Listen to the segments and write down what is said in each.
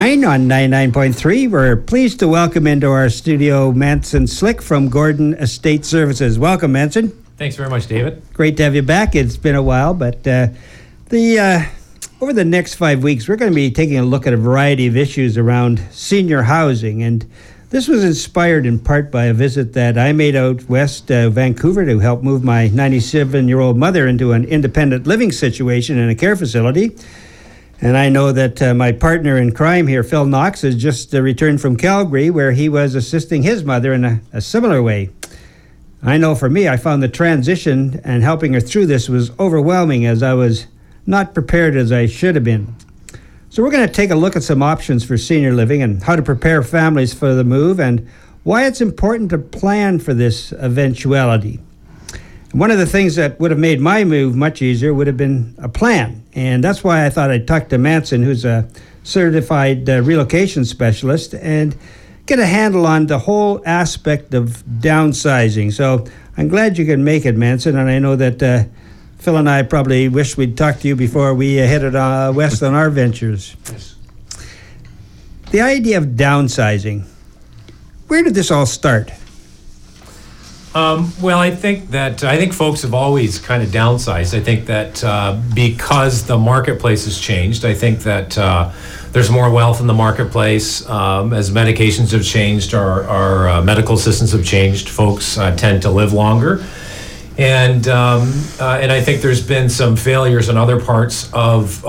On 99.3. We're pleased to welcome into our studio Manson Slick from Gordon Estate Services. Welcome, Manson. Thanks very much, David. Great to have you back. It's been a while, but over the next 5 weeks, we're going to be taking a look at a variety of issues around senior housing. And this was inspired in part by a visit that I made out west Vancouver to help move my 97-year-old mother into an independent living situation in a care facility. And I know that my partner in crime here, Phil Knox, has just returned from Calgary, where he was assisting his mother in a similar way. I know for me, I found the transition and helping her through this was overwhelming, as I was not prepared as I should have been. So we're going to take a look at some options for senior living and how to prepare families for the move and why it's important to plan for this eventuality. One of the things that would have made my move much easier would have been a plan. And that's why I thought I'd talk to Manson, who's a certified relocation specialist, and get a handle on the whole aspect of downsizing. So I'm glad you can make it, Manson. And I know that Phil and I probably wish we'd talked to you before we headed west on our ventures. Yes. The idea of downsizing, where did this all start? Well, I think folks have always kind of downsized. I think that because the marketplace has changed, I think that there's more wealth in the marketplace. As medications have changed, our medical systems have changed. Folks tend to live longer, and I think there's been some failures in other parts of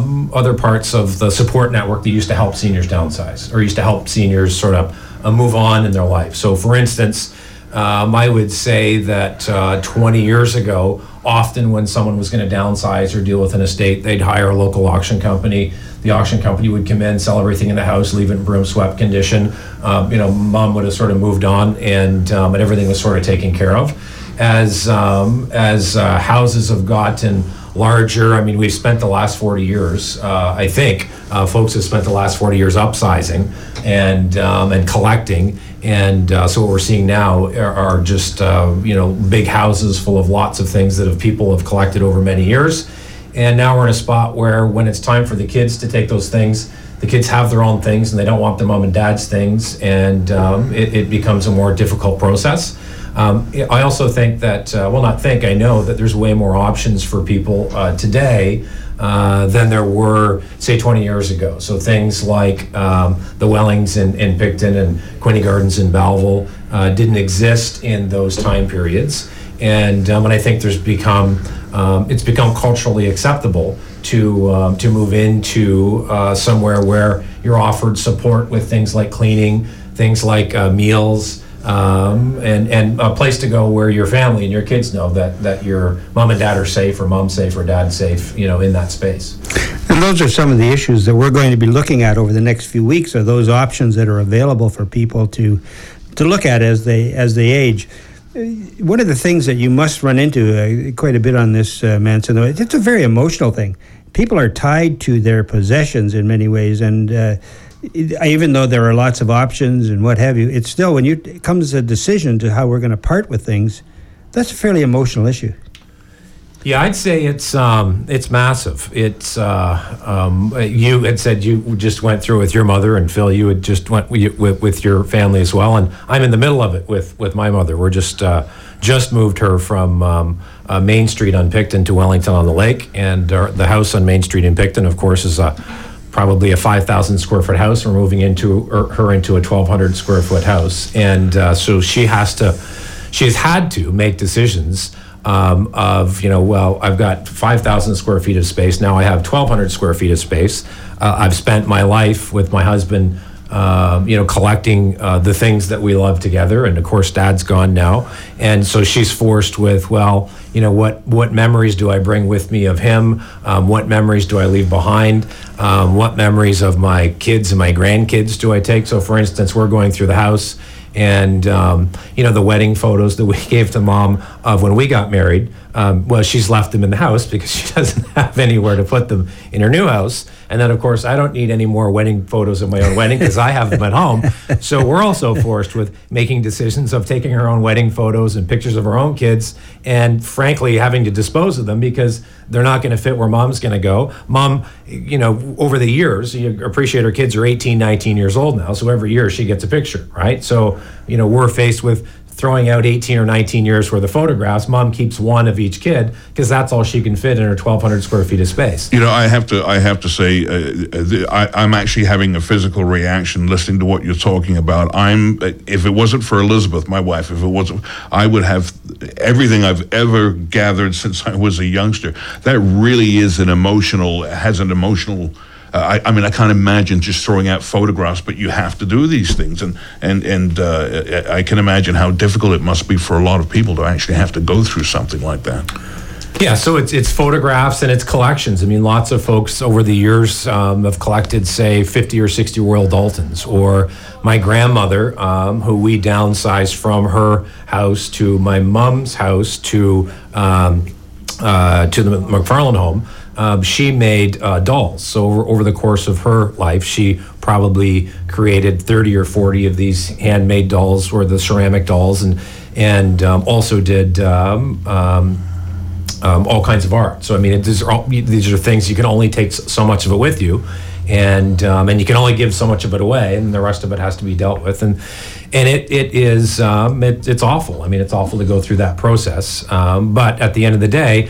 the support network that used to help seniors downsize or used to help seniors sort of move on in their life. So, for instance. I would say that 20 years ago, often when someone was going to downsize or deal with an estate, they'd hire a local auction company. The auction company would come in, sell everything in the house, leave it in broom swept condition. Mom would have sort of moved on, and everything was sort of taken care of. As houses have gotten larger, I mean, we've spent the last 40 years, I think, folks have spent the last 40 years upsizing and collecting. And so what we're seeing now are just, big houses full of lots of things that people have collected over many years. And now we're in a spot where when it's time for the kids to take those things, the kids have their own things and they don't want their mom and dad's things. And it becomes a more difficult process. I also think that, I know that there's way more options for people today than there were, say, 20 years ago. So things like the Wellings in Picton and Quinte Gardens in Belleville didn't exist in those time periods. And I think it's become culturally acceptable to move into somewhere where you're offered support with things like cleaning, things like meals, and a place to go where your family and your kids know that your mom and dad are safe, or mom's safe, or dad's safe, in that space. And those are some of the issues that we're going to be looking at over the next few weeks, are those options that are available for people to look at as they age. One of the things that you must run into quite a bit on this, Manson, though, it's a very emotional thing. People are tied to their possessions in many ways, and even though there are lots of options and what have you, it's still, when it comes to a decision to how we're going to part with things, that's a fairly emotional issue. Yeah, I'd say it's massive. It's you had said you just went through with your mother, and Phil, you had just went with your family as well, and I'm in the middle of it with my mother. We're just moved her from Main Street on Picton to Wellington on the Lake, and the house on Main Street in Picton, of course, is probably a 5,000 square foot house. We're moving her into a 1,200 square foot house, and so she's had to make decisions of, I've got 5,000 square feet of space. Now I have 1,200 square feet of space. I've spent my life with my husband, collecting the things that we love together. And of course, Dad's gone now. And so she's forced with, what memories do I bring with me of him? What memories do I leave behind? What memories of my kids and my grandkids do I take? So for instance, we're going through the house, and the wedding photos that we gave to Mom of when we got married, well, she's left them in the house because she doesn't have anywhere to put them in her new house. And then, of course, I don't need any more wedding photos of my own wedding because I have them at home. So we're also forced with making decisions of taking our own wedding photos and pictures of our own kids, and frankly, having to dispose of them because they're not going to fit where mom's going to go. Mom, over the years, you appreciate her kids are 18, 19 years old now. So every year she gets a picture, right? So, we're faced with throwing out 18 or 19 years worth of photographs. Mom keeps one of each kid because that's all she can fit in her 1,200 square feet of space. I have to say, I'm actually having a physical reaction listening to what you're talking about. If it wasn't for Elizabeth, my wife, I would have everything I've ever gathered since I was a youngster. That really has an emotional. I can't imagine just throwing out photographs, but you have to do these things, and I can imagine how difficult it must be for a lot of people to actually have to go through something like that. Yeah, so it's photographs and it's collections. Lots of folks over the years have collected, say, 50 or 60 Royal Daltons, or my grandmother, who we downsized from her house to my mom's house to the McFarland home. She made dolls. So over the course of her life, she probably created 30 or 40 of these handmade dolls, or the ceramic dolls, and also did all kinds of art. So these are things you can only take so much of it with you, and you can only give so much of it away, and the rest of it has to be dealt with. And it's awful. It's awful to go through that process. But at the end of the day,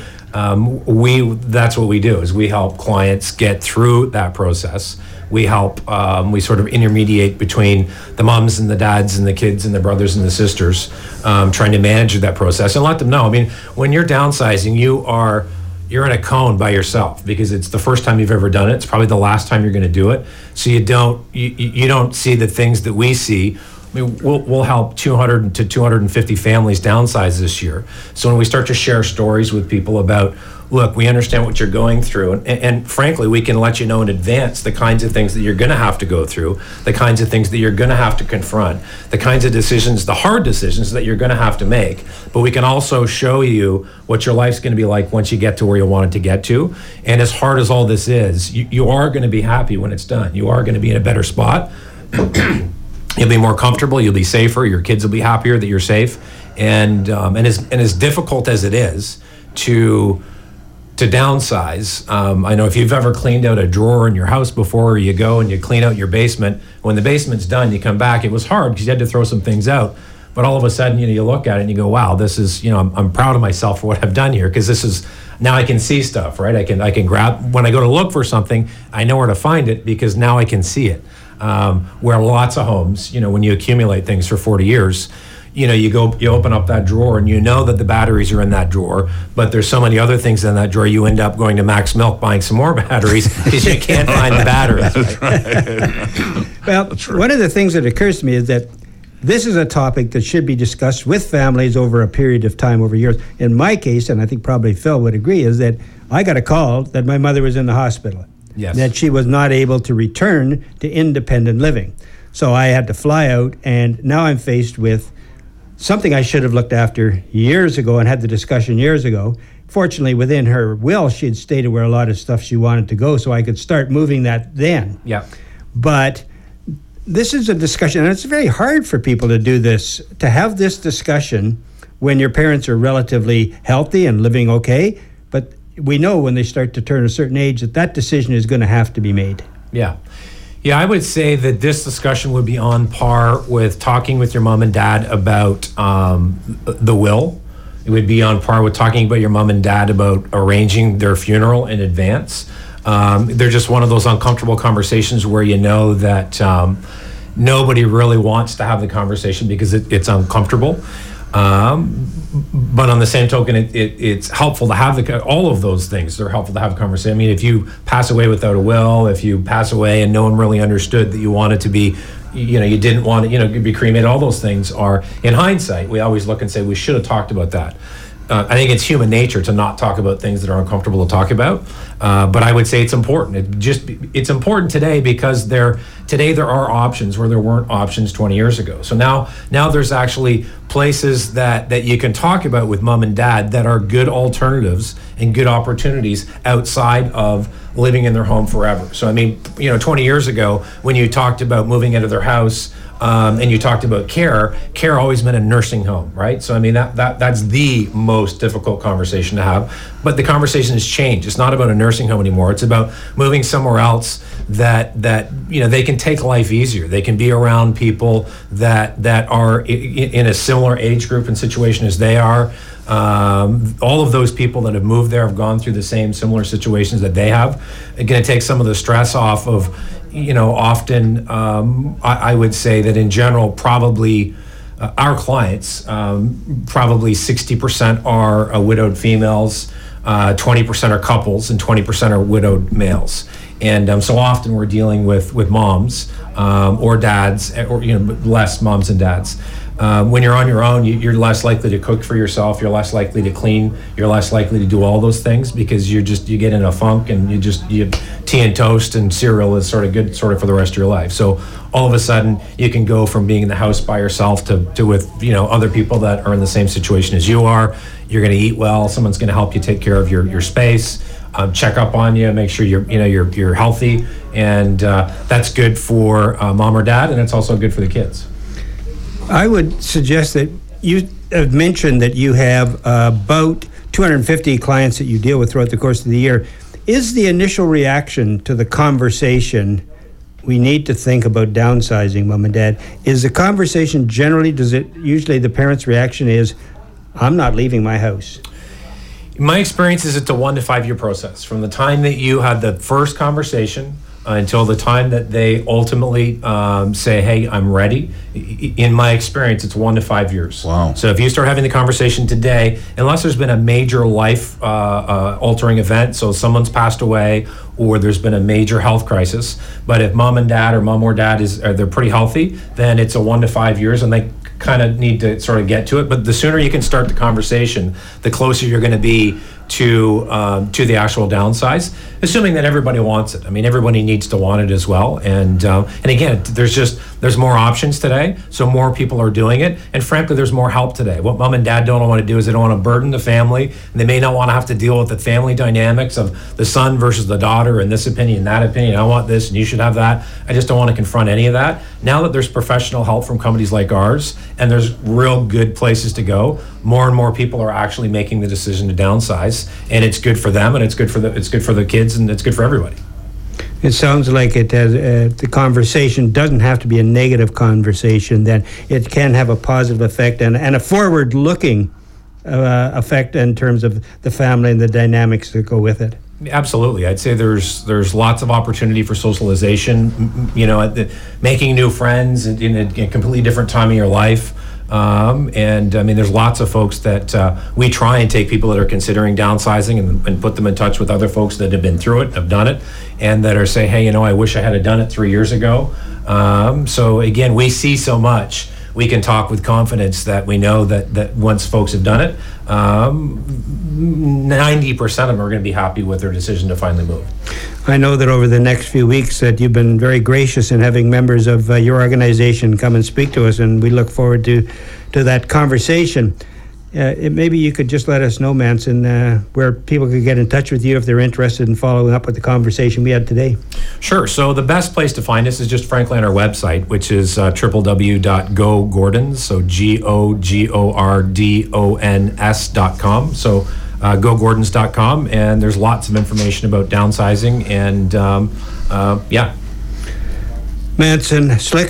that's what we do, is we help clients get through that process. We help, we sort of intermediate between the moms and the dads and the kids and the brothers and the sisters, trying to manage that process and let them know. When you're downsizing, you're in a cone by yourself because it's the first time you've ever done it. It's probably the last time you're going to do it. So you don't see the things that we see. We'll help 200 to 250 families downsize this year. So when we start to share stories with people about, look, we understand what you're going through, and frankly, we can let you know in advance the kinds of things that you're going to have to go through, the kinds of things that you're going to have to confront, the kinds of decisions, the hard decisions that you're going to have to make. But we can also show you what your life's going to be like once you get to where you want it to get to. And as hard as all this is, you are going to be happy when it's done. You are going to be in a better spot. You'll be more comfortable. You'll be safer. Your kids will be happier that you're safe. And as difficult as it is to downsize, I know if you've ever cleaned out a drawer in your house before, or you go and you clean out your basement. When the basement's done, you come back. It was hard because you had to throw some things out. But all of a sudden, you look at it and you go, "Wow, this is I'm proud of myself for what I've done here, because this is now I can see stuff, right? I can grab when I go to look for something. I know where to find it because now I can see it." Where lots of homes, when you accumulate things for 40 years, you open up that drawer and that the batteries are in that drawer, but there's so many other things in that drawer, you end up going to Max Milk buying some more batteries because you can't find the batteries. Right? Well, one of the things that occurs to me is that this is a topic that should be discussed with families over a period of time, over years. In my case, and I think probably Phil would agree, is that I got a call that my mother was in the hospital. Yes. That she was not able to return to independent living. So I had to fly out, and now I'm faced with something I should have looked after years ago and had the discussion years ago. Fortunately, within her will, she had stated where a lot of stuff she wanted to go, so I could start moving that then. Yeah. But this is a discussion, and it's very hard for people to do this, to have this discussion when your parents are relatively healthy and living okay, but we know when they start to turn a certain age that decision is going to have to be made. Yeah. Yeah, I would say that this discussion would be on par with talking with your mom and dad about the will. It would be on par with talking about your mom and dad about arranging their funeral in advance. They're just one of those uncomfortable conversations where that nobody really wants to have the conversation because it's uncomfortable. But on the same token, it's helpful to have all of those things. They're helpful to have a conversation. If you pass away without a will, if you pass away and no one really understood that you wanted to be, you didn't want to, be cremated, all those things are, in hindsight, we always look and say, we should have talked about that. I think it's human nature to not talk about things that are uncomfortable to talk about. But I would say it's important. It's important today because today there are options where there weren't options 20 years ago. So now there's actually places that you can talk about with mom and dad that are good alternatives and good opportunities outside of living in their home forever. So I mean, 20 years ago when you talked about moving into their house, and you talked about care always meant a nursing home, right? So I mean that's the most difficult conversation to have. But the conversation has changed. It's not about a nursing home anymore. It's about moving somewhere else that they can take life easier. They can be around people that are in a similar age group and situation as they are. All of those people that have moved there have gone through the same similar situations that they have. It's going to take some of the stress off of. Often I would say that in general, probably our clients, probably 60% are widowed females, 20% are couples, and 20% are widowed males. And so often we're dealing with moms or dads, or less moms and dads. When you're on your own, you're less likely to cook for yourself. You're less likely to clean. You're less likely to do all those things because you get in a funk, and you tea and toast and cereal is sort of good for the rest of your life. So all of a sudden you can go from being in the house by yourself to with other people that are in the same situation as you are. You're going to eat well. Someone's going to help you take care of your space. Check up on you, make sure you're healthy, and that's good for mom or dad, and it's also good for the kids. I would suggest that you have mentioned that you have about 250 clients that you deal with throughout the course of the year. Is the initial reaction to the conversation, we need to think about downsizing, mom and dad, is the conversation usually the parent's reaction is, I'm not leaving my house? My experience is it's a 1 to 5 year process from the time that you had the first conversation until the time that they ultimately say, hey, I'm ready. In my experience, it's 1 to 5 years. Wow. So if you start having the conversation today, unless there's been a major life altering event, so someone's passed away or there's been a major health crisis, but if mom or dad they're pretty healthy, then it's a 1 to 5 years, and they kind of need to sort of get to it. But the sooner you can start the conversation, the closer you're going to be to the actual downsize, assuming that everybody wants it. I mean, everybody needs to want it as well. And again, there's more options today, so more people are doing it. And frankly, there's more help today. What mom and dad don't want to do is they don't want to burden the family, and they may not want to have to deal with the family dynamics of the son versus the daughter, and this opinion, that opinion. I want this, and you should have that. I just don't want to confront any of that. Now that there's professional help from companies like ours, and there's real good places to go, more and more people are actually making the decision to downsize, and it's good for them, and it's good for the kids, and it's good for everybody. It sounds like it has, the conversation doesn't have to be a negative conversation, then it can have a positive effect and a forward-looking effect in terms of the family and the dynamics that go with it. Absolutely. I'd say there's lots of opportunity for socialization, making new friends in a completely different time of your life. And I mean, there's lots of folks that we try and take people that are considering downsizing and put them in touch with other folks that have been through it, have done it, and that are saying, hey, I wish I had done it 3 years ago. So again, we see so much. We can talk with confidence that we know that once folks have done it, 90% of them are going to be happy with their decision to finally move. I know that over the next few weeks that you've been very gracious in having members of your organization come and speak to us, and we look forward to that conversation. Maybe you could just let us know, Manson, where people could get in touch with you if they're interested in following up with the conversation we had today. Sure. So the best place to find us is just frankly on our website, which is www.gogordons, so GOGORDONS.com. So gogordons.com, and there's lots of information about downsizing, and yeah. Manson Slick